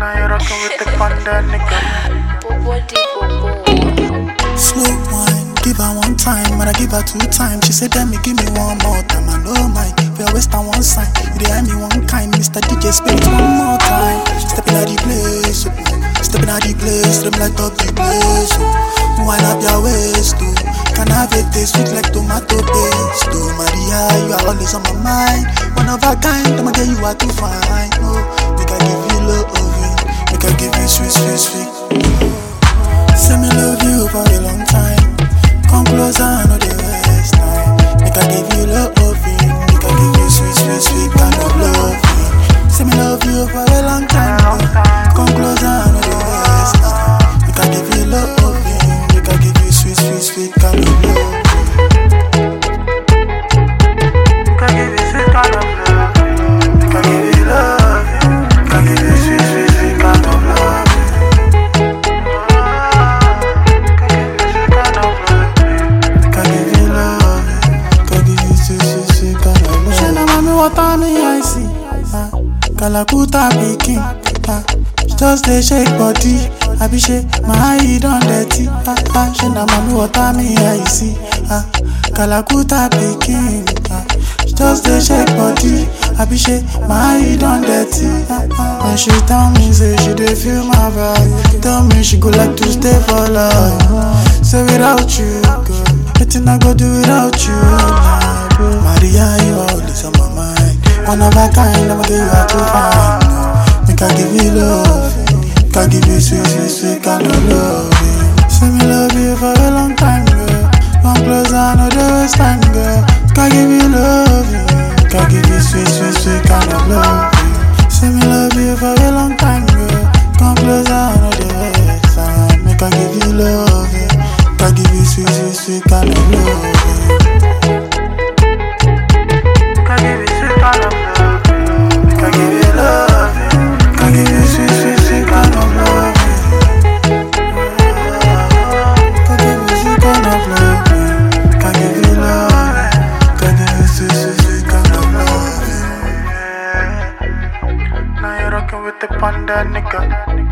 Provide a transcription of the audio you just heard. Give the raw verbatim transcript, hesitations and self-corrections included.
Now you're rocking with the panda nigga. Slow wine, give her one time, but I give her two times. She said, "Let me give me one more time." I know mine. For your waist on one side, you dey eye me one kind. Mister D J, spin it one more time. Stepping out the place, oh. Stepping out the place, them light up the place. Oh. Wind up your waist, oh. Can I have it taste sweet like tomato paste? Oh Maria, you are always on my mind. One of a kind, I'ma get you are too fine. Oh, make I give you love, make I give you sweet, sweet, sweet. Say me love you for a long time. Come closer, I know the waste time. Make I give you love, make I give you sweet, sweet, sweet kind of love. Say me love you for a long time. Come closer, I know the waste time. Make I give you love, make I give you sweet, sweet, sweet kind of love. Make I give you sweet kind of love. Make I give you love. Make I give you sweet, sweet, sweet kind of love. What I mean, I see. Ah, Kalakuta Peking. Ah, she just dey shake body. I be shake my eye done dirty. Ah, ah, she na mami what I mean, I see. Ah, Kalakuta Peking. Ah, she just dey shake body. I be shake my eye done dirty. Ah, ah, and she tell me say she dey feel my vibe. Tell me she go like to stay for life. Say without you, girl, nothing I go do without you. Maria, you always on my mind. One of a kind, I'ma give you out to find. Make I give you love, make I give you sweet, sweet, sweet kind of love. Say me love you for a long time, girl. Come closer, I know the waste time, girl. Make I give you love, make I give you sweet, sweet, sweet kind of love. Say me love you for a long time, girl. Come closer, I know the waste time. Make I give you love, make I give you sweet, sweet, sweet kind of love. With the panda nigga.